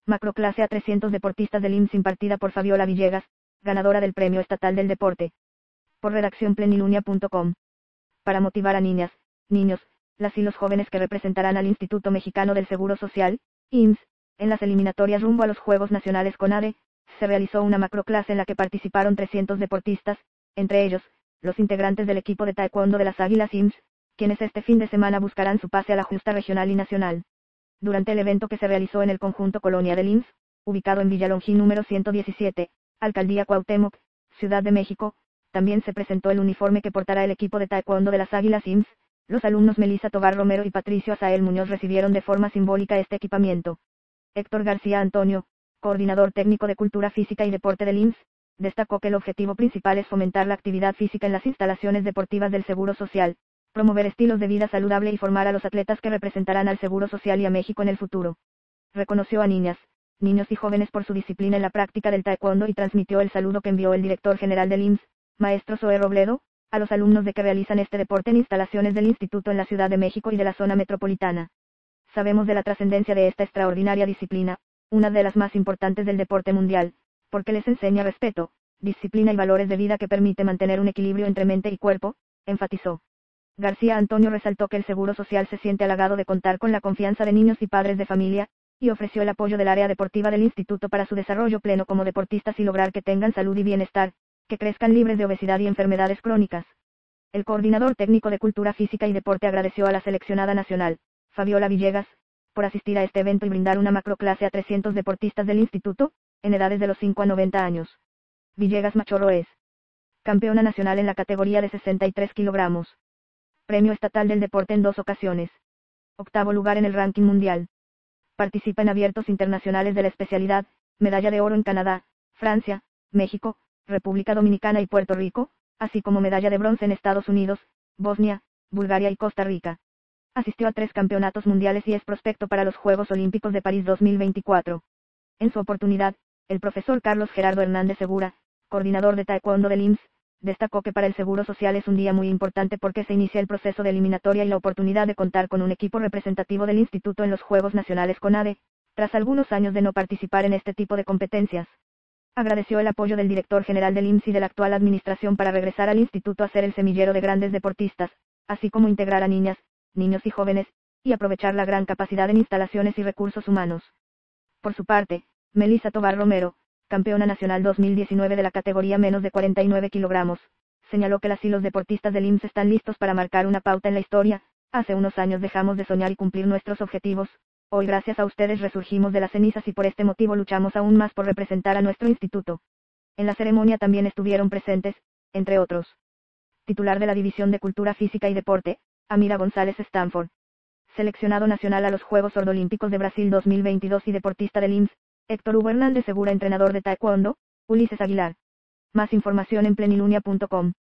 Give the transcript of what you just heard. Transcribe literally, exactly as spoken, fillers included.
Macroclase a trescientos deportistas del I M S S impartida por Fabiola Villegas, ganadora del Premio Estatal del Deporte. Por redacción plenilunia punto com. Para motivar a niñas, niños, las y los jóvenes que representarán al Instituto Mexicano del Seguro Social, I M S S, en las eliminatorias rumbo a los Juegos Nacionales CONADE, se realizó una macroclase en la que participaron trescientos deportistas, entre ellos, los integrantes del equipo de taekwondo de las Águilas I M S S, quienes este fin de semana buscarán su pase a la justa regional y nacional. Durante el evento que se realizó en el conjunto Colonia del I M S S, ubicado en Villalongí número ciento diecisiete, Alcaldía Cuauhtémoc, Ciudad de México, también se presentó el uniforme que portará el equipo de taekwondo de las Águilas I M S S. Los alumnos Melissa Tovar Romero y Patricio Asael Muñoz recibieron de forma simbólica este equipamiento. Héctor García Antonio, coordinador técnico de Cultura Física y Deporte del I M S S, destacó que el objetivo principal es fomentar la actividad física en las instalaciones deportivas del Seguro Social, promover estilos de vida saludable y formar a los atletas que representarán al Seguro Social y a México en el futuro. Reconoció a niñas, niños y jóvenes por su disciplina en la práctica del taekwondo y transmitió el saludo que envió el director general del I M S S, maestro Zoe Robledo, a los alumnos de que realizan este deporte en instalaciones del instituto en la Ciudad de México y de la zona metropolitana. Sabemos de la trascendencia de esta extraordinaria disciplina, una de las más importantes del deporte mundial, porque les enseña respeto, disciplina y valores de vida que permite mantener un equilibrio entre mente y cuerpo, enfatizó. García Antonio resaltó que el Seguro Social se siente halagado de contar con la confianza de niños y padres de familia, y ofreció el apoyo del área deportiva del instituto para su desarrollo pleno como deportistas y lograr que tengan salud y bienestar, que crezcan libres de obesidad y enfermedades crónicas. El coordinador técnico de Cultura Física y Deporte agradeció a la seleccionada nacional, Fabiola Villegas, por asistir a este evento y brindar una macroclase a trescientos deportistas del instituto, en edades de los cinco a noventa años. Villegas Machorro es campeona nacional en la categoría de sesenta y tres kilogramos. Premio Estatal del Deporte en dos ocasiones. Octavo lugar en el ranking mundial. Participa en abiertos internacionales de la especialidad, medalla de oro en Canadá, Francia, México, República Dominicana y Puerto Rico, así como medalla de bronce en Estados Unidos, Bosnia, Bulgaria y Costa Rica. Asistió a tres campeonatos mundiales y es prospecto para los Juegos Olímpicos de París dos mil veinticuatro. En su oportunidad, el profesor Carlos Gerardo Hernández Segura, coordinador de taekwondo del I M S S, destacó que para el Seguro Social es un día muy importante porque se inicia el proceso de eliminatoria y la oportunidad de contar con un equipo representativo del instituto en los Juegos Nacionales CONADE, tras algunos años de no participar en este tipo de competencias. Agradeció el apoyo del director general del I M S S y de la actual administración para regresar al instituto a ser el semillero de grandes deportistas, así como integrar a niñas, niños y jóvenes, y aprovechar la gran capacidad en instalaciones y recursos humanos. Por su parte, Melissa Tovar Romero, campeona nacional dos mil diecinueve de la categoría menos de cuarenta y nueve kilogramos, señaló que las y los deportistas del I M S S están listos para marcar una pauta en la historia. Hace unos años dejamos de soñar y cumplir nuestros objetivos. Hoy gracias a ustedes resurgimos de las cenizas y por este motivo luchamos aún más por representar a nuestro instituto. En la ceremonia también estuvieron presentes, entre otros, titular de la División de Cultura Física y Deporte, Amira González Stanford, seleccionado nacional a los Juegos Olímpicos de Brasil dos mil veintidós y deportista del I M S S, Héctor Hugo Hernández Segura, entrenador de taekwondo, Ulises Aguilar. Más información en plenilunia punto com.